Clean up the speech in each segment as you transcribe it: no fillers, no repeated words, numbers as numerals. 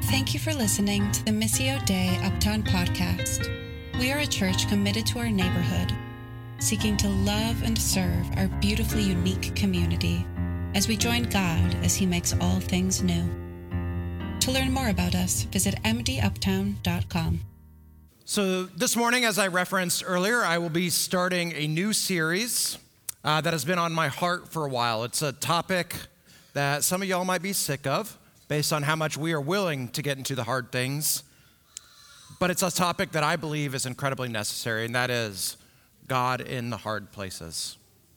Thank you for listening to the Missio Dei Uptown podcast. We are a church committed to our neighborhood, seeking to love and serve our beautifully unique community as we join God as He makes all things new. To learn more about us, visit mduptown.com. So this morning, as I referenced earlier, I will be starting a new series that has been on my heart for a while. It's a topic that some of y'all might be sick of, based on how much we are willing to get into the hard things. But it's a topic that I believe is incredibly necessary, and that is God in the hard places.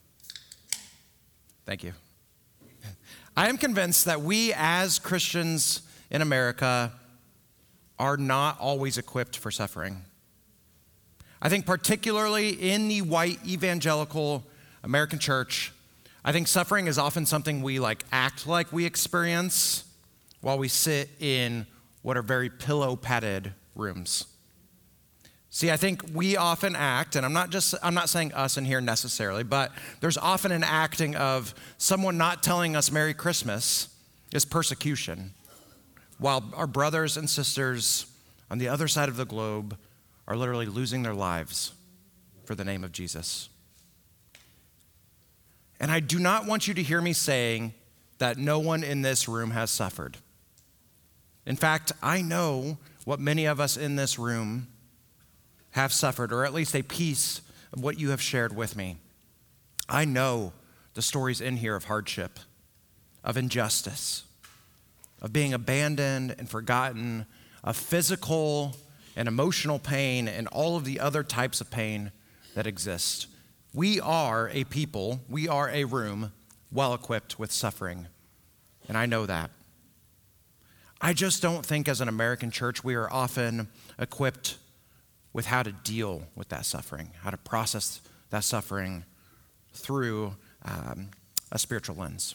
Thank you. I am convinced that we as Christians in America are not always equipped for suffering. I think particularly in the white evangelical American church, I think suffering is often something we act like we experience while we sit in what are very pillow-padded rooms. See, I think we often act, and I'm not saying us in here necessarily, but there's often an acting of someone not telling us Merry Christmas is persecution, while our brothers and sisters on the other side of the globe are literally losing their lives for the name of Jesus. And I do not want you to hear me saying that no one in this room has suffered. In fact, I know what many of us in this room have suffered, or at least a piece of what you have shared with me. I know the stories in here of hardship, of injustice, of being abandoned and forgotten, of physical and emotional pain, and all of the other types of pain that exist. We are a people, we are a room well equipped with suffering, and I know that. I just don't think as an American church we are often equipped with how to deal with that suffering, how to process that suffering through a spiritual lens.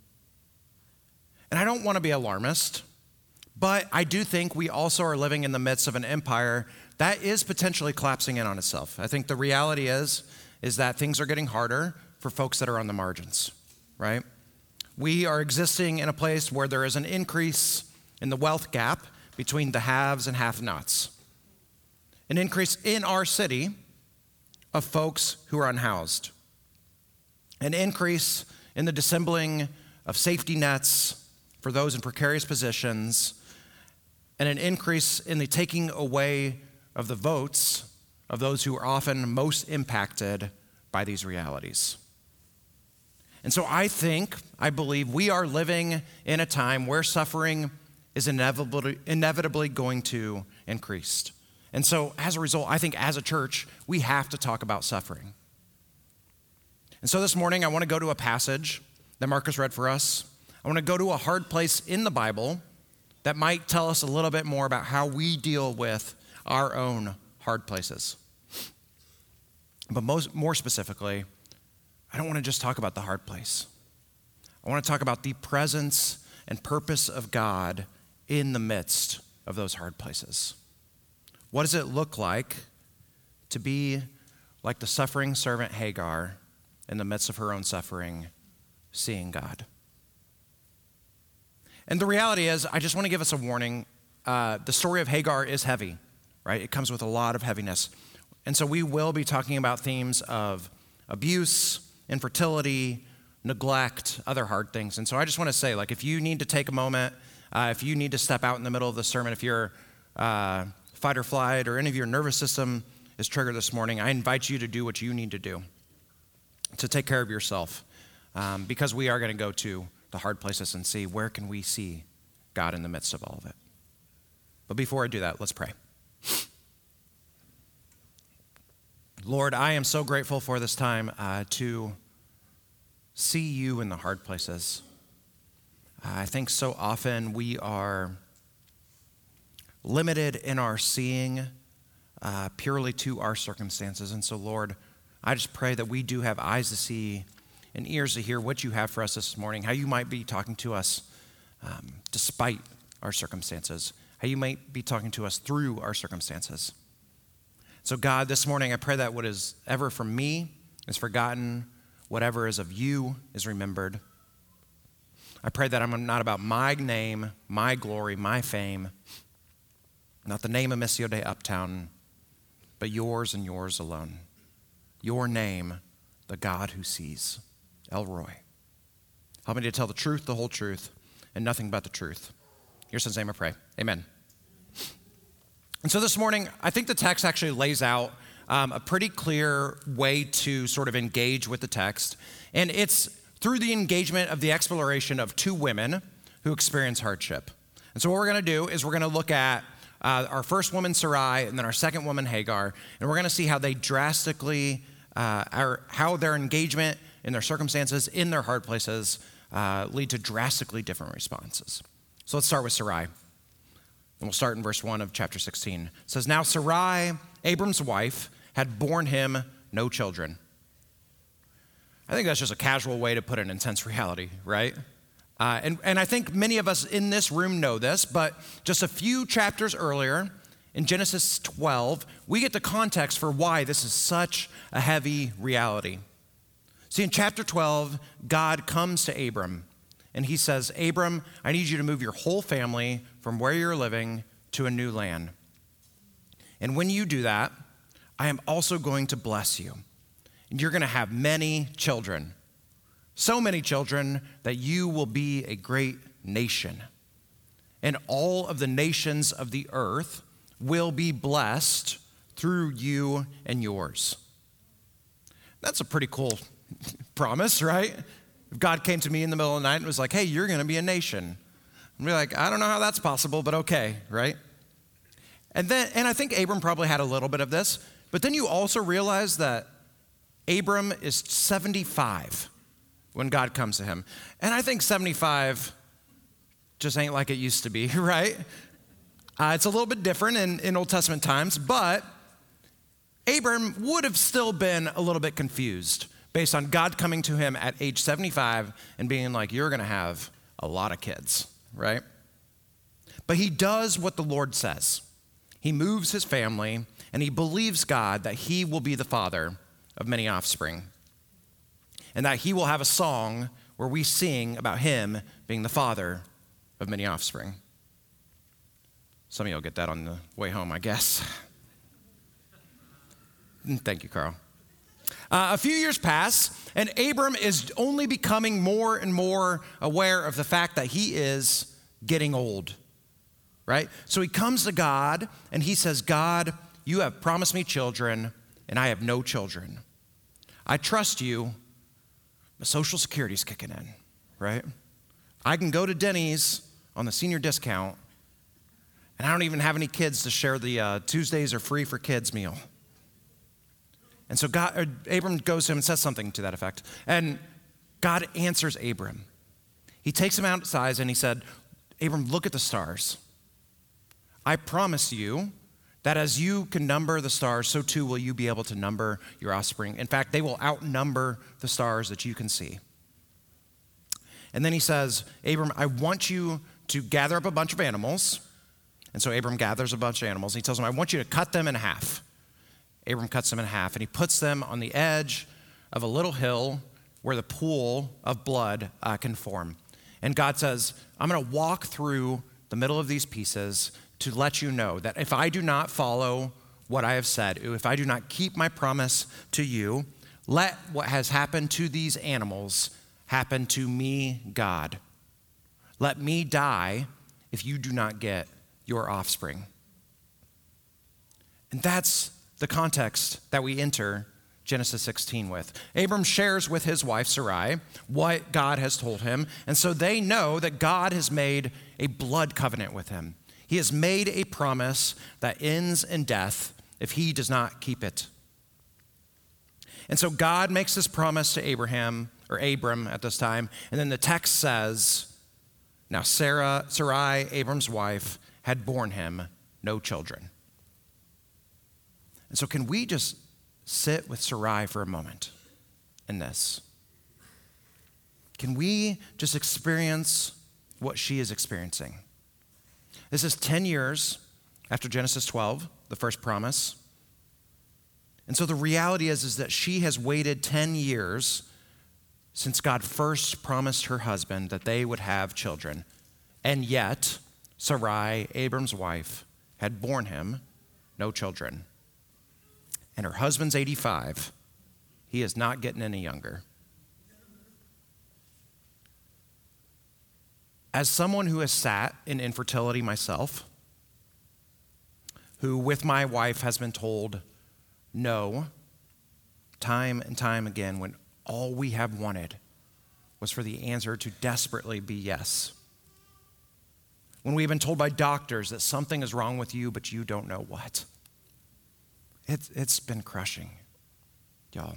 And I don't want to be alarmist, but I do think we also are living in the midst of an empire that is potentially collapsing in on itself. I think the reality is that things are getting harder for folks that are on the margins, right? We are existing in a place where there is an increase in the wealth gap between the haves and have-nots. An increase in our city of folks who are unhoused. An increase in the dissembling of safety nets for those in precarious positions, and an increase in the taking away of the votes of those who are often most impacted by these realities. And so I believe we are living in a time where suffering is inevitably going to increase. And so as a result, I think as a church, we have to talk about suffering. And so this morning, I want to go to a passage that Marcus read for us. I want to go to a hard place in the Bible that might tell us a little bit more about how we deal with our own hard places. But more specifically, I don't want to just talk about the hard place. I want to talk about the presence and purpose of God in the midst of those hard places. What does it look like to be like the suffering servant Hagar in the midst of her own suffering, seeing God? And the reality is, I just want to give us a warning. The story of Hagar is heavy, right? It comes with a lot of heaviness. And so we will be talking about themes of abuse, infertility, neglect, other hard things. And so I just want to say, if you need to take a moment, if you need to step out in the middle of the sermon, if you're fight or flight or any of your nervous system is triggered this morning, I invite you to do what you need to do to take care of yourself, because we are going to go to the hard places and see where can we see God in the midst of all of it. But before I do that, let's pray. Lord, I am so grateful for this time to see you in the hard places. I think so often we are limited in our seeing purely to our circumstances. And so, Lord, I just pray that we do have eyes to see and ears to hear what you have for us this morning, how you might be talking to us despite our circumstances, how you might be talking to us through our circumstances. So, God, this morning I pray that what is ever from me is forgotten, whatever is of you is remembered. I pray that I'm not about my name, my glory, my fame, not the name of Missio Dei Uptown, but yours and yours alone. Your name, the God who sees. El Roy. Help me to tell the truth, the whole truth, and nothing but the truth. In your son's name I pray. Amen. And so this morning, I think the text actually lays out a pretty clear way to sort of engage with the text. And it's through the engagement of the exploration of two women who experience hardship. And so what we're going to do is we're going to look at our first woman, Sarai, and then our second woman, Hagar. And we're going to see how they drastically, how their engagement in their circumstances, in their hard places, lead to drastically different responses. So let's start with Sarai. And we'll start in verse 1 of chapter 16. It says, "Now Sarai, Abram's wife, had borne him no children." I think that's just a casual way to put an intense reality, right? And I think many of us in this room know this, but just a few chapters earlier, in Genesis 12, we get the context for why this is such a heavy reality. See, in chapter 12, God comes to Abram, and he says, "Abram, I need you to move your whole family from where you're living to a new land. And when you do that, I am also going to bless you. And you're going to have many children, so many children that you will be a great nation. And all of the nations of the earth will be blessed through you and yours." That's a pretty cool promise, right? If God came to me in the middle of the night and was like, "Hey, you're going to be a nation," I'd be like, I don't know how that's possible, but okay, right? And I think Abram probably had a little bit of this, but then you also realize that Abram is 75 when God comes to him. And I think 75 just ain't like it used to be, right? It's a little bit different in Old Testament times, but Abram would have still been a little bit confused based on God coming to him at age 75 and being like, "You're going to have a lot of kids," right? But he does what the Lord says. He moves his family, and he believes God that he will be the father of many offspring, and that he will have a song where we sing about him being the father of many offspring. Some of you will get that on the way home, I guess. Thank you, Carl. A few years pass, and Abram is only becoming more and more aware of the fact that he is getting old, right? So he comes to God, and he says, "God, you have promised me children, and I have no children. I trust you, but Social Security's kicking in, right? I can go to Denny's on the senior discount, and I don't even have any kids to share the Tuesdays are free for kids meal." And so Abram goes to him and says something to that effect. And God answers Abram. He takes him outside and he said, "Abram, look at the stars. I promise you that as you can number the stars, so too will you be able to number your offspring. In fact, they will outnumber the stars that you can see." And then he says, "Abram, I want you to gather up a bunch of animals." And so Abram gathers a bunch of animals. And he tells him, "I want you to cut them in half." Abram cuts them in half, and he puts them on the edge of a little hill where the pool of blood can form. And God says, "I'm going to walk through the middle of these pieces to let you know that if I do not follow what I have said, if I do not keep my promise to you, let what has happened to these animals happen to me, God. Let me die if you do not get your offspring." And that's the context that we enter Genesis 16 with. Abram shares with his wife Sarai what God has told him, and so they know that God has made a blood covenant with him. He has made a promise that ends in death if he does not keep it. And so God makes this promise to Abram at this time, and then the text says, "Now Sarai, Abram's wife, had borne him no children." And so can we just sit with Sarai for a moment in this? Can we just experience what she is experiencing? This is 10 years after Genesis 12, the first promise. And so the reality is that she has waited 10 years since God first promised her husband that they would have children. And yet, Sarai, Abram's wife, had borne him no children. And her husband's 85. He is not getting any younger. As someone who has sat in infertility myself, who with my wife has been told no time and time again when all we have wanted was for the answer to desperately be yes. When we've been told by doctors that something is wrong with you, but you don't know what. It's been crushing, y'all.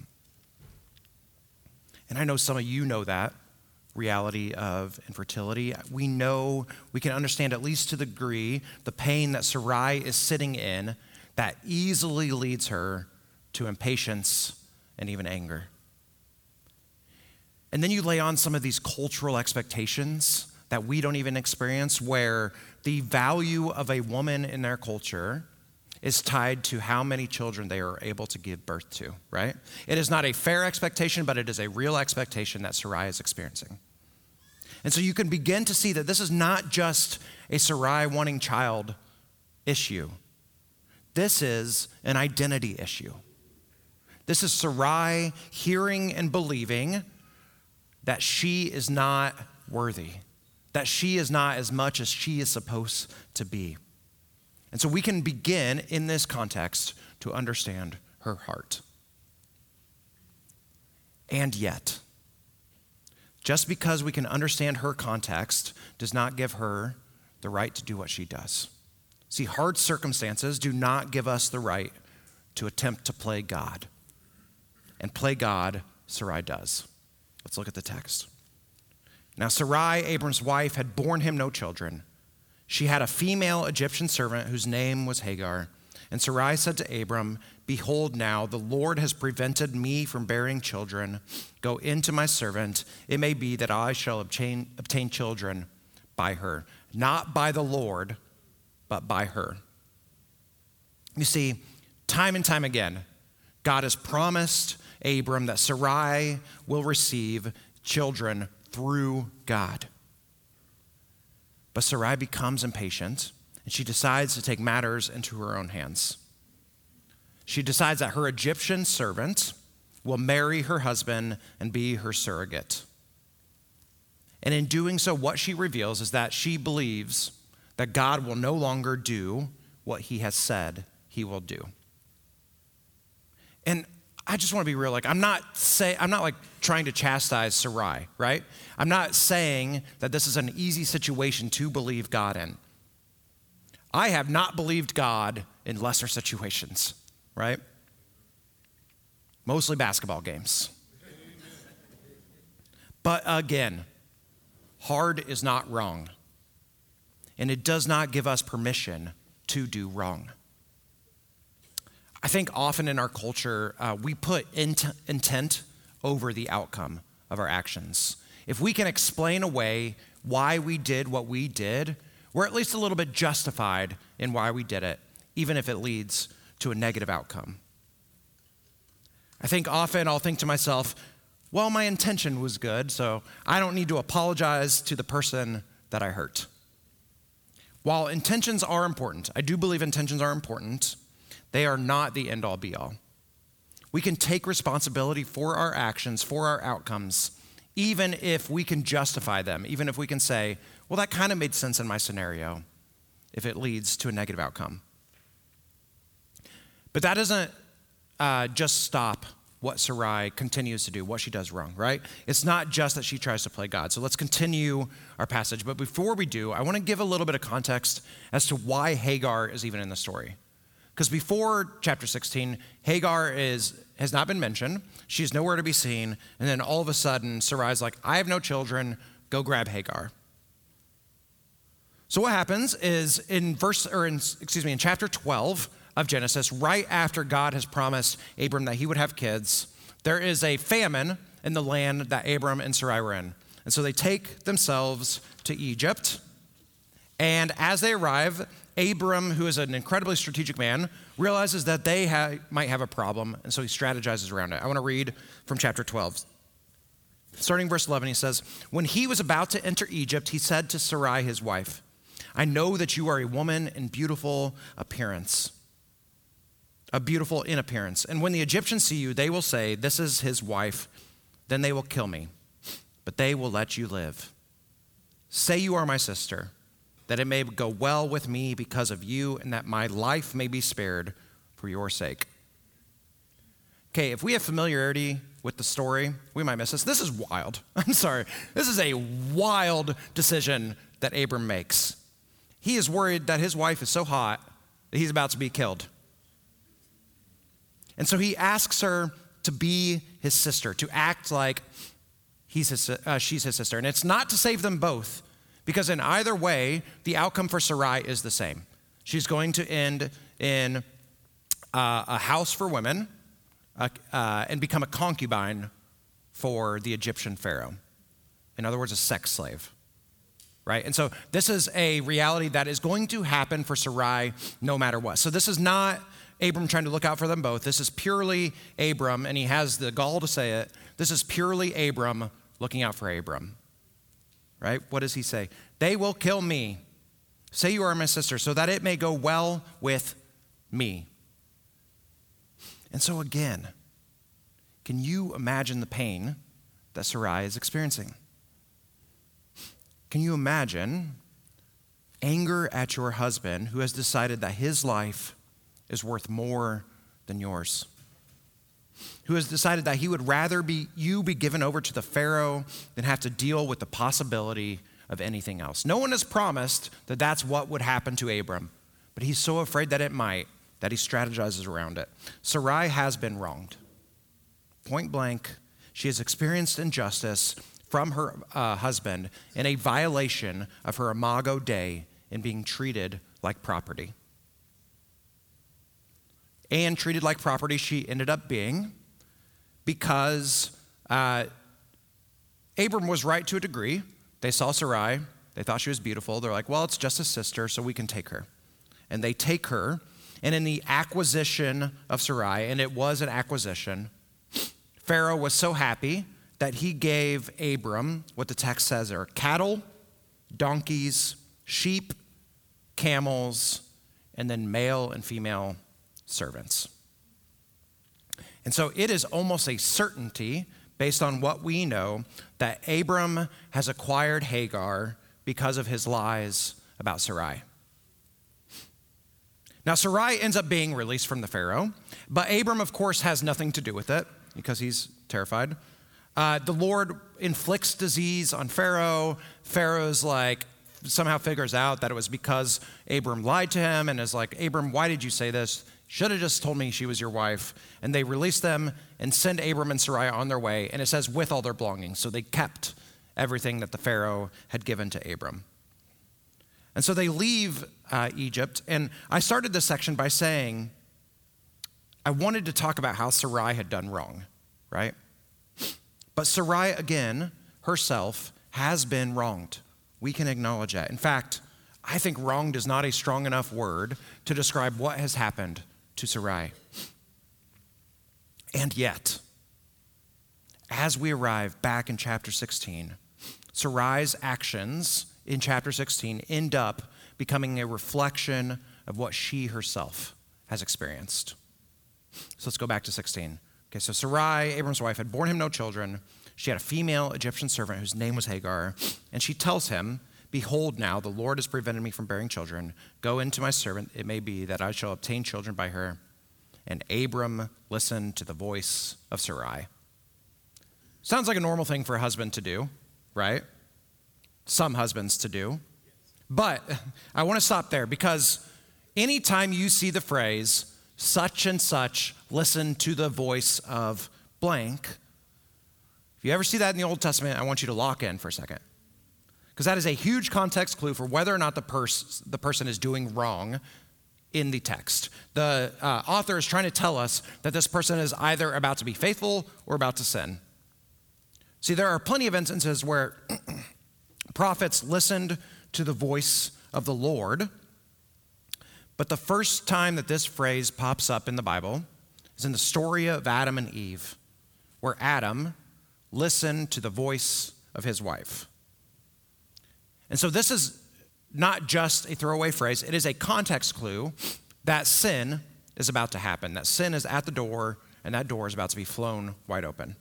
And I know some of you know that reality of infertility. We know, we can understand at least to the degree, the pain that Sarai is sitting in that easily leads her to impatience and even anger. And then you lay on some of these cultural expectations that we don't even experience, where the value of a woman in their culture is tied to how many children they are able to give birth to, right? It is not a fair expectation, but it is a real expectation that Sarai is experiencing. And so you can begin to see that this is not just a Sarai wanting child issue. This is an identity issue. This is Sarai hearing and believing that she is not worthy, that she is not as much as she is supposed to be. And so we can begin in this context to understand her heart. And yet, just because we can understand her context does not give her the right to do what she does. See, hard circumstances do not give us the right to attempt to play God. And play God, Sarai does. Let's look at the text. Now Sarai, Abram's wife, had borne him no children. She had a female Egyptian servant whose name was Hagar. And Sarai said to Abram, "Behold now, the Lord has prevented me from bearing children. Go into my servant. It may be that I shall obtain children by her." Not by the Lord, but by her. You see, time and time again, God has promised Abram that Sarai will receive children through God. But Sarai becomes impatient, and she decides to take matters into her own hands. She decides that her Egyptian servant will marry her husband and be her surrogate. And in doing so, what she reveals is that she believes that God will no longer do what he has said he will do. And I just want to be real. I'm not trying to chastise Sarai, right? I'm not saying that this is an easy situation to believe God in. I have not believed God in lesser situations, right? Mostly basketball games. But again, hard is not wrong. And it does not give us permission to do wrong. I think often in our culture, we put intent over the outcome of our actions. If we can explain away why we did what we did, we're at least a little bit justified in why we did it, even if it leads to a negative outcome. I think often I'll think to myself, well, my intention was good, so I don't need to apologize to the person that I hurt. While intentions are important, I do believe intentions are important, they are not the end-all be-all. We can take responsibility for our actions, for our outcomes, even if we can justify them, even if we can say, well, that kind of made sense in my scenario, if it leads to a negative outcome. But that doesn't just stop what Sarai continues to do, what she does wrong, right? It's not just that she tries to play God. So let's continue our passage. But before we do, I want to give a little bit of context as to why Hagar is even in the story. Because before chapter 16, Hagar has not been mentioned. She's nowhere to be seen. And then all of a sudden, Sarai's like, I have no children. Go grab Hagar. So what happens is in chapter 12 of Genesis, right after God has promised Abram that he would have kids, there is a famine in the land that Abram and Sarai were in. And so they take themselves to Egypt. And as they arrive, Abram, who is an incredibly strategic man, realizes that they might have a problem, and so he strategizes around it. I want to read from chapter 12. Starting verse 11, he says, when he was about to enter Egypt, he said to Sarai, his wife, I know that you are a woman in beautiful appearance, beautiful in appearance. And when the Egyptians see you, they will say, this is his wife. Then they will kill me, but they will let you live. Say you are my sister, that it may go well with me because of you, and that my life may be spared for your sake. Okay, if we have familiarity with the story, we might miss this. This is wild. I'm sorry. This is a wild decision that Abram makes. He is worried that his wife is so hot that he's about to be killed. And so he asks her to be his sister, to act like she's his sister. And it's not to save them both, because in either way, the outcome for Sarai is the same. She's going to end in a house for women and become a concubine for the Egyptian pharaoh. In other words, a sex slave. Right? And so this is a reality that is going to happen for Sarai no matter what. So this is not Abram trying to look out for them both. This is purely Abram, and he has the gall to say it. This is purely Abram looking out for Abram. Right? What does he say? They will kill me. Say you are my sister, so that it may go well with me. And so again, can you imagine the pain that Sarai is experiencing? Can you imagine anger at your husband who has decided that his life is worth more than yours? Who has decided that he would rather you be given over to the Pharaoh than have to deal with the possibility of anything else? No one has promised that that's what would happen to Abram, but he's so afraid that it might that he strategizes around it. Sarai has been wronged. Point blank, she has experienced injustice from her husband in a violation of her imago Dei in being treated like property. And treated like property she ended up being because Abram was right to a degree. They saw Sarai. They thought she was beautiful. They're like, well, it's just a sister, so we can take her. And they take her. And in the acquisition of Sarai, and it was an acquisition, Pharaoh was so happy that he gave Abram what the text says are cattle, donkeys, sheep, camels, and then male and female servants. And so it is almost a certainty, based on what we know, that Abram has acquired Hagar because of his lies about Sarai. Now, Sarai ends up being released from the Pharaoh, but Abram, of course, has nothing to do with it because he's terrified. The Lord inflicts disease on Pharaoh. Pharaoh's like, somehow figures out that it was because Abram lied to him and is like, Abram, why did you say this? Should have just told me she was your wife. And they release them and send Abram and Sarai on their way. And it says with all their belongings. So they kept everything that the Pharaoh had given to Abram. And so they leave Egypt. And I started this section by saying, I wanted to talk about how Sarai had done wrong, right? But Sarai, again, herself has been wronged. We can acknowledge that. In fact, I think wronged is not a strong enough word to describe what has happened to Sarai. And yet, as we arrive back in chapter 16, Sarai's actions in chapter 16 end up becoming a reflection of what she herself has experienced. So let's go back to 16. Okay, so Sarai, Abram's wife, had borne him no children. She had a female Egyptian servant whose name was Hagar, and she tells him, behold now, the Lord has prevented me from bearing children. Go into my servant, it may be that I shall obtain children by her. And Abram listened to the voice of Sarai. Sounds like a normal thing for a husband to do, right? Some husbands to do. But I want to stop there because anytime you see the phrase, such and such, listen to the voice of blank, if you ever see that in the Old Testament, I want you to lock in for a second. Because that is a huge context clue for whether or not the person is doing wrong in the text. The author is trying to tell us that this person is either about to be faithful or about to sin. See, there are plenty of instances where prophets listened to the voice of the Lord, but the first time that this phrase pops up in the Bible is in the story of Adam and Eve, where Adam listen to the voice of his wife. And so this is not just a throwaway phrase, it is a context clue that sin is about to happen, that sin is at the door, and that door is about to be flown wide open.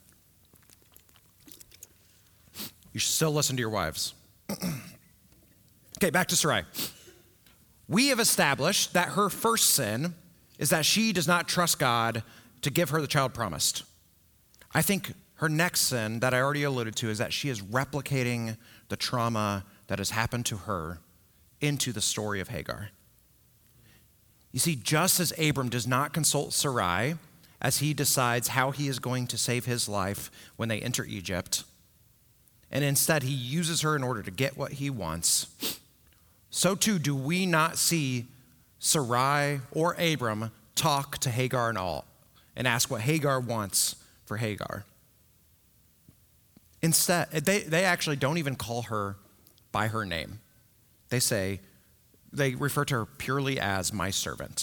You should still listen to your wives. Okay, back to Sarai. We have established that her first sin is that she does not trust God to give her the child promised. I think her next sin that I already alluded to is that she is replicating the trauma that has happened to her into the story of Hagar. You see, just as Abram does not consult Sarai as he decides how he is going to save his life when they enter Egypt, and instead he uses her in order to get what he wants, so too do we not see Sarai or Abram talk to Hagar and all and ask what Hagar wants for Hagar. Instead, they actually don't even call her by her name. They refer to her purely as my servant.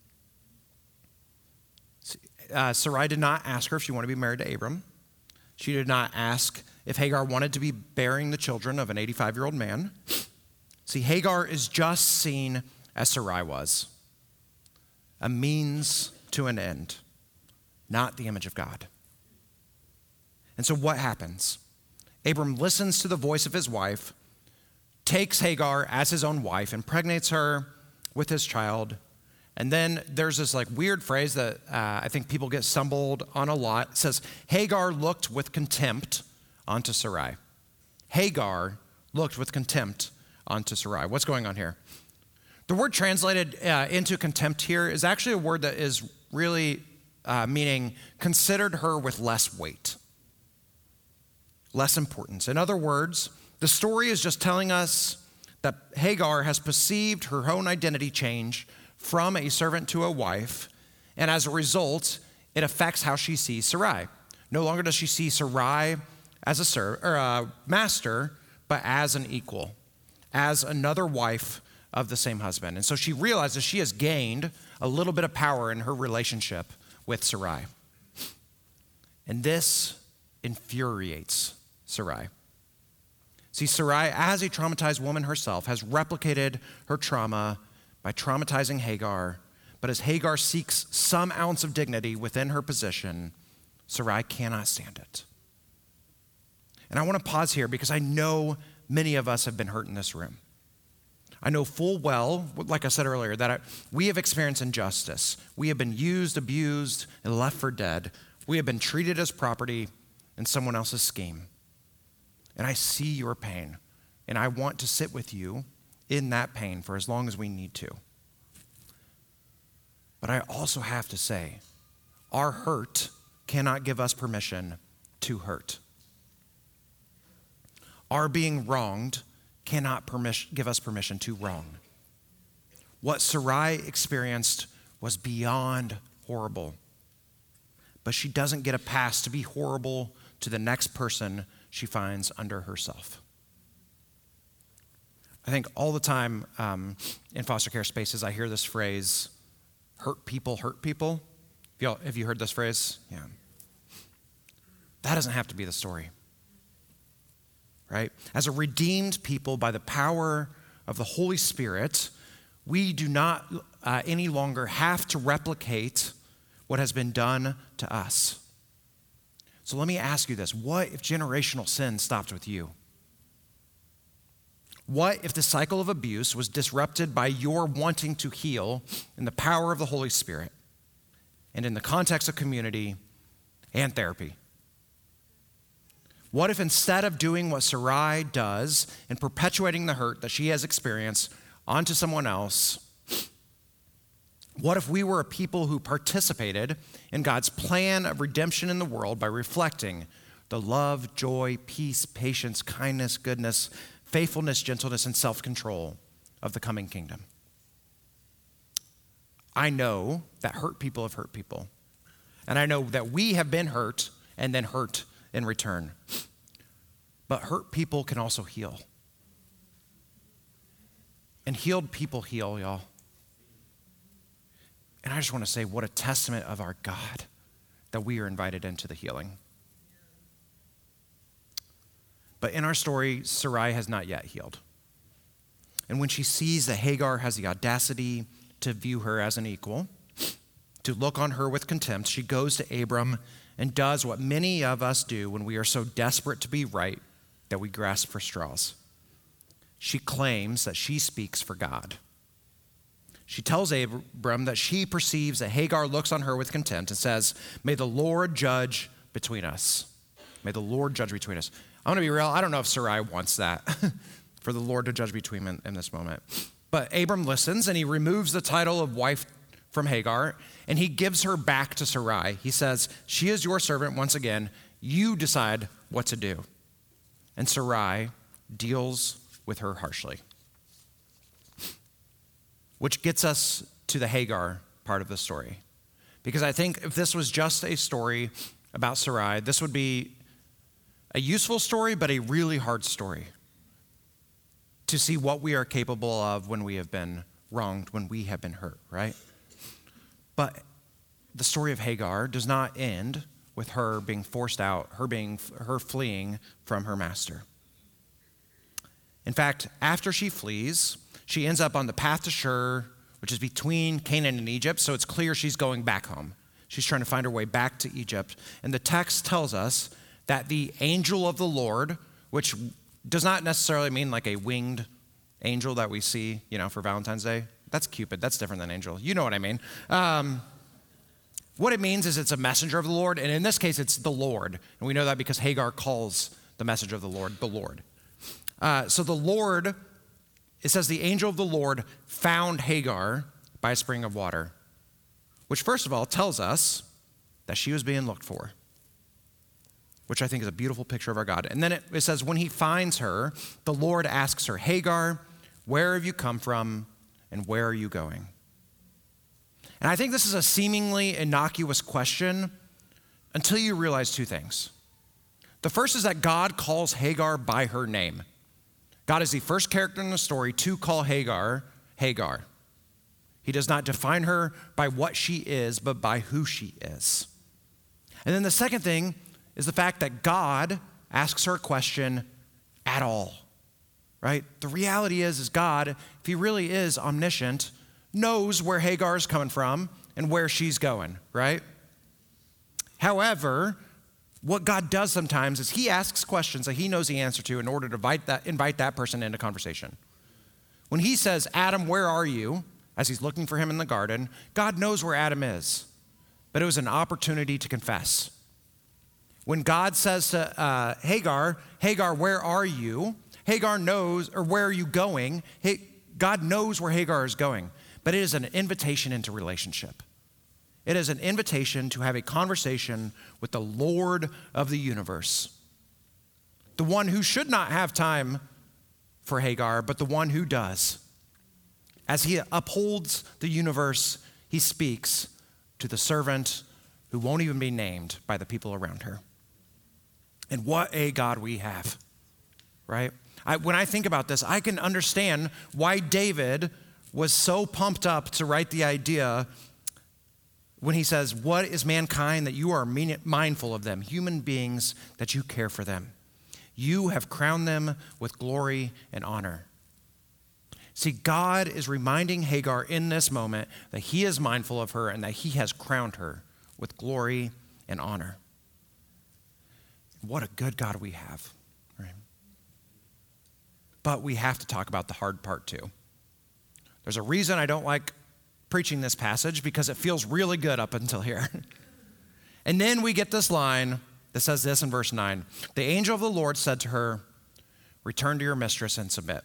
Sarai did not ask her if she wanted to be married to Abram. She did not ask if Hagar wanted to be bearing the children of an 85-year-old man. See, Hagar is just seen as Sarai was, a means to an end, not the image of God. And so what happens? Abram listens to the voice of his wife, takes Hagar as his own wife, impregnates her with his child. And then there's this weird phrase that I think people get stumbled on a lot. It says, Hagar looked with contempt onto Sarai. Hagar looked with contempt onto Sarai. What's going on here? The word translated into contempt here is actually a word that is really meaning considered her with less weight, less importance. In other words, the story is just telling us that Hagar has perceived her own identity change from a servant to a wife, and as a result, it affects how she sees Sarai. No longer does she see Sarai as a master, but as an equal, as another wife of the same husband. And so she realizes she has gained a little bit of power in her relationship with Sarai. And this infuriates Sarai. See, Sarai, as a traumatized woman herself, has replicated her trauma by traumatizing Hagar. But as Hagar seeks some ounce of dignity within her position, Sarai cannot stand it. And I want to pause here because I know many of us have been hurt in this room. I know full well, like I said earlier, that we have experienced injustice. We have been used, abused, and left for dead. We have been treated as property in someone else's scheme. And I see your pain, and I want to sit with you in that pain for as long as we need to. But I also have to say, our hurt cannot give us permission to hurt. Our being wronged cannot give us permission to wrong. What Sarai experienced was beyond horrible, but she doesn't get a pass to be horrible to the next person she finds under herself. I think all the time in foster care spaces, I hear this phrase, hurt people hurt people. Have you heard this phrase? Yeah. That doesn't have to be the story, right? As a redeemed people by the power of the Holy Spirit, we do not any longer have to replicate what has been done to us. So let me ask you this. What if generational sin stopped with you? What if the cycle of abuse was disrupted by your wanting to heal in the power of the Holy Spirit and in the context of community and therapy? What if instead of doing what Sarai does and perpetuating the hurt that she has experienced onto someone else, what if we were a people who participated in God's plan of redemption in the world by reflecting the love, joy, peace, patience, kindness, goodness, faithfulness, gentleness, and self-control of the coming kingdom? I know that hurt people have hurt people. And I know that we have been hurt and then hurt in return. But hurt people can also heal. And healed people heal, y'all. And I just want to say, what a testament of our God that we are invited into the healing. But in our story, Sarai has not yet healed. And when she sees that Hagar has the audacity to view her as an equal, to look on her with contempt, she goes to Abram and does what many of us do when we are so desperate to be right that we grasp for straws. She claims that she speaks for God. She tells Abram that she perceives that Hagar looks on her with contempt and says, "May the Lord judge between us." May the Lord judge between us. I'm going to be real. I don't know if Sarai wants that, for the Lord to judge between them in this moment. But Abram listens, and he removes the title of wife from Hagar, and he gives her back to Sarai. He says, "She is your servant once again. You decide what to do." And Sarai deals with her harshly. Which gets us to the Hagar part of the story. Because I think if this was just a story about Sarai, this would be a useful story, but a really hard story to see what we are capable of when we have been wronged, when we have been hurt, right? But the story of Hagar does not end with her being forced out, her fleeing from her master. In fact, after she flees, she ends up on the path to Shur, which is between Canaan and Egypt, so it's clear she's going back home. She's trying to find her way back to Egypt. And the text tells us that the angel of the Lord, which does not necessarily mean like a winged angel that we see, for Valentine's Day. That's Cupid. That's different than angel. You know what I mean. What it means is it's a messenger of the Lord, and in this case, it's the Lord. And we know that because Hagar calls the messenger of the Lord, the Lord. So the Lord, it says the angel of the Lord found Hagar by a spring of water, which first of all tells us that she was being looked for, which I think is a beautiful picture of our God. And then it says, when he finds her, the Lord asks her, "Hagar, where have you come from and where are you going?" And I think this is a seemingly innocuous question until you realize two things. The first is that God calls Hagar by her name. God is the first character in the story to call Hagar, Hagar. He does not define her by what she is, but by who she is. And then the second thing is the fact that God asks her a question at all, right? The reality is God, if he really is omniscient, knows where Hagar is coming from and where she's going, right? However, what God does sometimes is he asks questions that he knows the answer to in order to invite that person into conversation. When he says, "Adam, where are you?" as he's looking for him in the garden, God knows where Adam is, but it was an opportunity to confess. When God says to Hagar, "Hagar, where are you?" Hagar knows, or "Where are you going?" God knows where Hagar is going, but it is an invitation into relationship. It is an invitation to have a conversation with the Lord of the universe, the one who should not have time for Hagar, but the one who does. As he upholds the universe, he speaks to the servant who won't even be named by the people around her. And what a God we have, right? When I think about this, I can understand why David was so pumped up to write the idea when he says, "What is mankind that you are mindful of them, human beings that you care for them? You have crowned them with glory and honor." See, God is reminding Hagar in this moment that he is mindful of her and that he has crowned her with glory and honor. What a good God we have, right? But we have to talk about the hard part too. There's a reason I don't like preaching this passage, because it feels really good up until here. And then we get this line that says this in verse 9. The angel of the Lord said to her, "Return to your mistress and submit."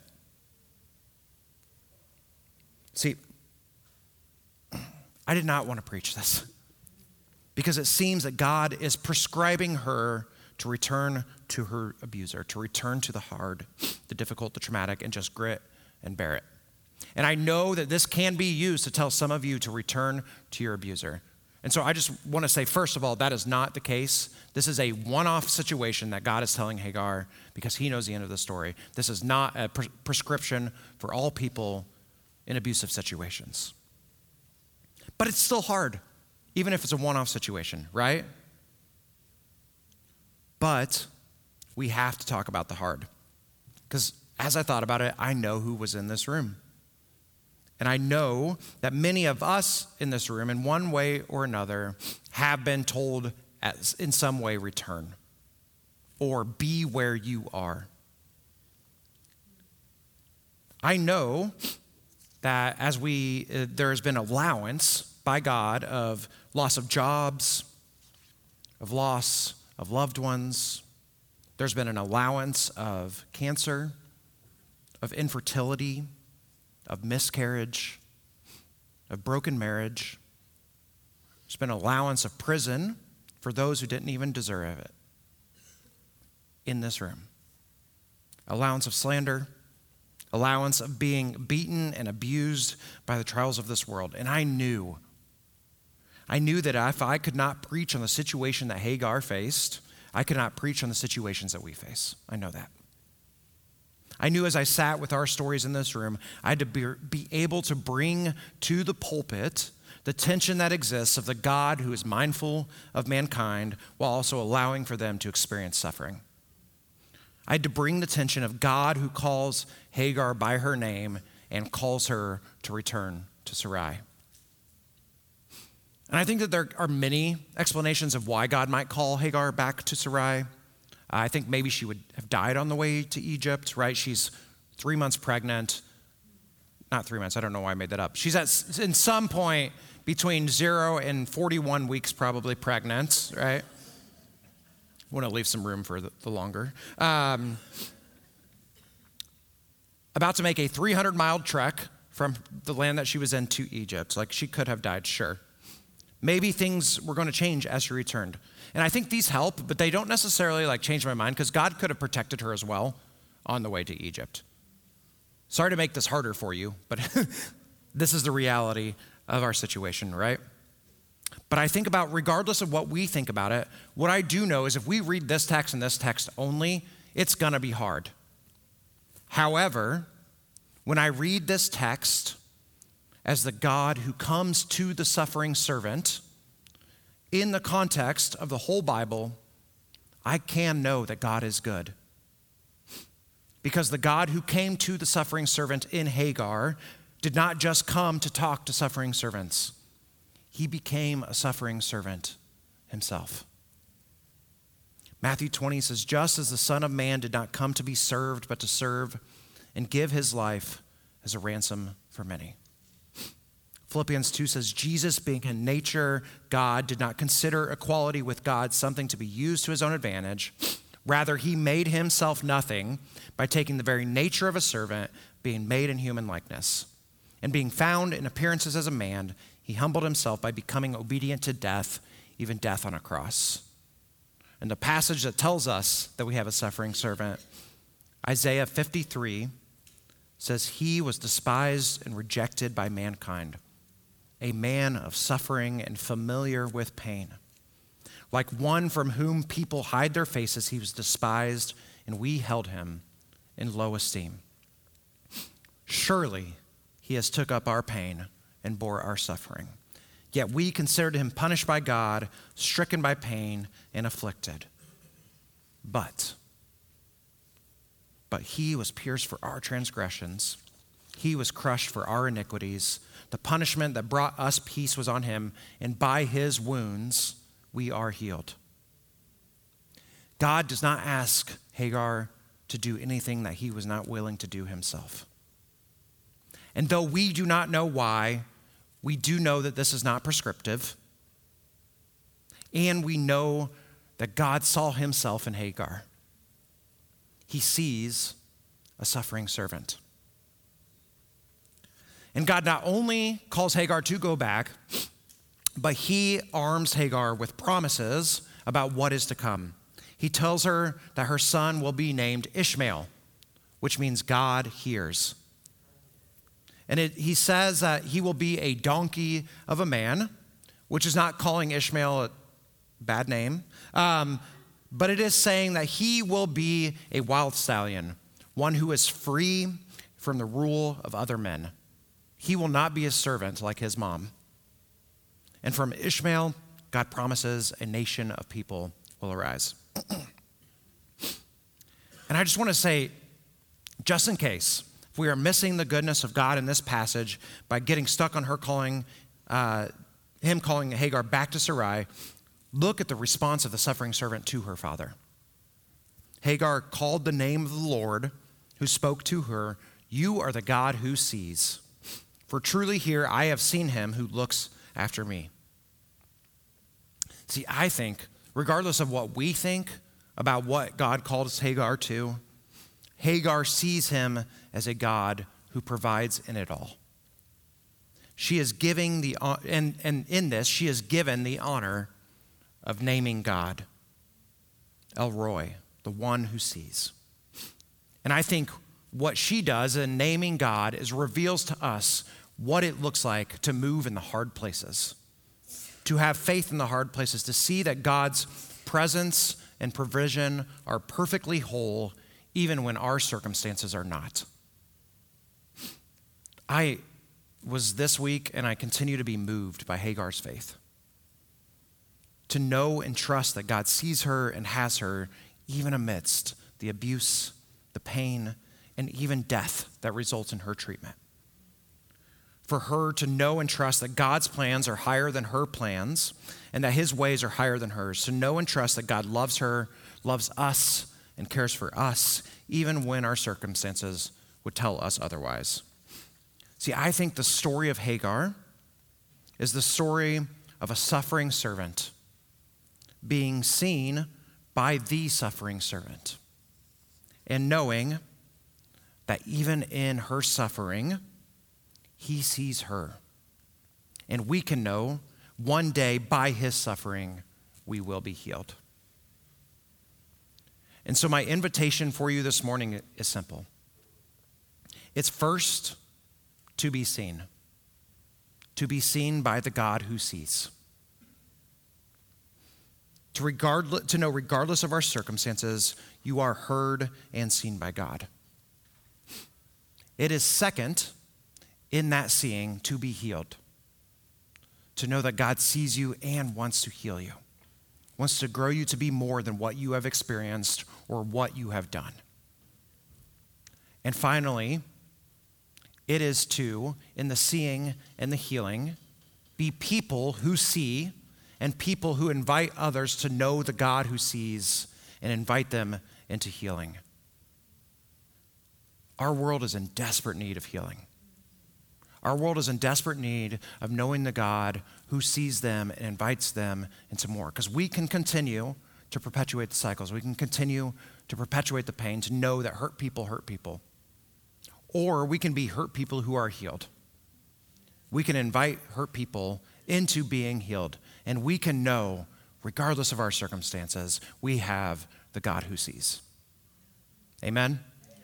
See, I did not want to preach this because it seems that God is prescribing her to return to her abuser, to return to the hard, the difficult, the traumatic, and just grit and bear it. And I know that this can be used to tell some of you to return to your abuser. And so I just want to say, first of all, that is not the case. This is a one-off situation that God is telling Hagar because he knows the end of the story. This is not a prescription for all people in abusive situations. But it's still hard, even if it's a one-off situation, right? But we have to talk about the hard. Because as I thought about it, I know who was in this room. And I know that many of us in this room, in one way or another, have been told in some way, return, or be where you are. I know that as there has been allowance by God of loss of jobs, of loss of loved ones. There's been an allowance of cancer, of infertility, of miscarriage, of broken marriage. There's been allowance of prison for those who didn't even deserve it in this room. Allowance of slander, allowance of being beaten and abused by the trials of this world. And I knew that if I could not preach on the situation that Hagar faced, I could not preach on the situations that we face. I know that. I knew as I sat with our stories in this room, I had to be able to bring to the pulpit the tension that exists of the God who is mindful of mankind while also allowing for them to experience suffering. I had to bring the tension of God who calls Hagar by her name and calls her to return to Sarai. And I think that there are many explanations of why God might call Hagar back to Sarai. I think maybe she would have died on the way to Egypt, right? She's 3 months pregnant. Not 3 months, I don't know why I made that up. She's in some point between 0 and 41 weeks probably pregnant, right? I want to leave some room for the longer. About to make a 300-mile trek from the land that she was in to Egypt. Like, she could have died, sure. Maybe things were going to change as she returned. And I think these help, but they don't necessarily change my mind, because God could have protected her as well on the way to Egypt. Sorry to make this harder for you, but this is the reality of our situation, right? But I think about, regardless of what we think about it, what I do know is if we read this text and this text only, it's going to be hard. However, when I read this text as the God who comes to the suffering servant, in the context of the whole Bible, I can know that God is good. Because the God who came to the suffering servant in Hagar did not just come to talk to suffering servants. He became a suffering servant himself. Matthew 20 says, just as the Son of Man did not come to be served, but to serve and give his life as a ransom for many. Philippians 2 says, Jesus, being in nature God, did not consider equality with God something to be used to his own advantage. Rather, he made himself nothing by taking the very nature of a servant, being made in human likeness. And being found in appearances as a man, he humbled himself by becoming obedient to death, even death on a cross. And the passage that tells us that we have a suffering servant, Isaiah 53, says, he was despised and rejected by mankind, a man of suffering and familiar with pain. Like one from whom people hide their faces, he was despised, and we held him in low esteem. Surely he has took up our pain and bore our suffering. Yet we considered him punished by God, stricken by pain, and afflicted. But he was pierced for our transgressions. He was crushed for our iniquities. The punishment that brought us peace was on him, and by his wounds we are healed. God does not ask Hagar to do anything that he was not willing to do himself. And though we do not know why, we do know that this is not prescriptive. And we know that God saw himself in Hagar. He sees a suffering servant. And God not only calls Hagar to go back, but he arms Hagar with promises about what is to come. He tells her that her son will be named Ishmael, which means God hears. And he says that he will be a donkey of a man, which is not calling Ishmael a bad name, but it is saying that he will be a wild stallion, one who is free from the rule of other men. He will not be a servant like his mom. And from Ishmael, God promises a nation of people will arise. And I just want to say, just in case, if we are missing the goodness of God in this passage by getting stuck on him calling Hagar back to Sarai, look at the response of the suffering servant to her father. Hagar called the name of the Lord who spoke to her, "You are the God who sees. For truly here I have seen him who looks after me." See, I think, regardless of what we think about what God calls Hagar to, Hagar sees him as a God who provides in it all. She is giving and in this, she is given the honor of naming God, El Roi, the one who sees. And I think what she does in naming God is reveals to us what it looks like to move in the hard places, to have faith in the hard places, to see that God's presence and provision are perfectly whole, even when our circumstances are not. I was this week, and I continue to be moved by Hagar's faith. To know and trust that God sees her and has her, even amidst the abuse, the pain, and even death that results in her treatment. For her to know and trust that God's plans are higher than her plans, and that his ways are higher than hers. To know and trust that God loves her, loves us, and cares for us, even when our circumstances would tell us otherwise. See, I think the story of Hagar is the story of a suffering servant being seen by the suffering servant, and knowing that even in her suffering, he sees her. And we can know one day by his suffering, we will be healed. And so my invitation for you this morning is simple. It's first to be seen by the God who sees. To know regardless of our circumstances, you are heard and seen by God. It is second, in that seeing, to be healed. To know that God sees you and wants to heal you, wants to grow you to be more than what you have experienced or what you have done. And finally, it is to, in the seeing and the healing, be people who see and people who invite others to know the God who sees and invite them into healing. Our world is in desperate need of healing. Our world is in desperate need of knowing the God who sees them and invites them into more. Because we can continue to perpetuate the cycles. We can continue to perpetuate the pain, to know that hurt people hurt people. Or we can be hurt people who are healed. We can invite hurt people into being healed. And we can know, regardless of our circumstances, we have the God who sees. Amen?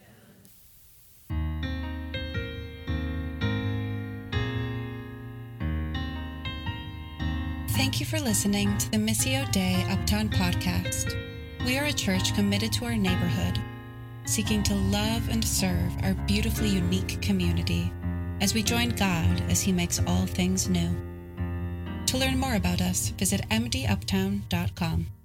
Thank you for listening to the Missio Dei Uptown podcast. We are a church committed to our neighborhood, seeking to love and serve our beautifully unique community as we join God as he makes all things new. To learn more about us, visit mduptown.com.